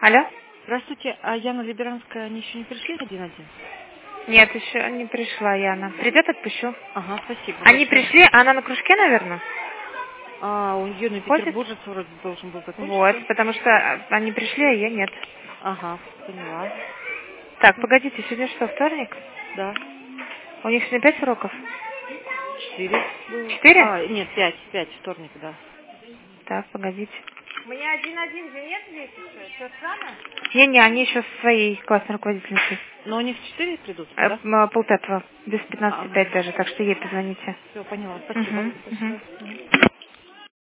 Алло? Здравствуйте, а Яна Либеранская, они еще не пришли 1-1? Нет, еще не пришла Яна. Придет, отпущу. Ага, спасибо. Они большое. пришли, она на кружке, наверное? А, у нее на Ходит? Петербуржец вроде должен был закончиться. Вот, потому что они пришли, а я нет. Ага, поняла. Так, погодите, сегодня что, вторник? Да. У них сегодня 5 уроков? 4 было. 4? А, нет, 5, вторник, да. Так, погодите. Мне 1-1 же нет здесь еще? Все странно? Не-не, они еще со своей классной руководительницей. Но они в 4 придут, да? Полпятого, без 15:05 Ага. даже, так что ей позвоните. Все, поняла. Спасибо Угу, угу. большое.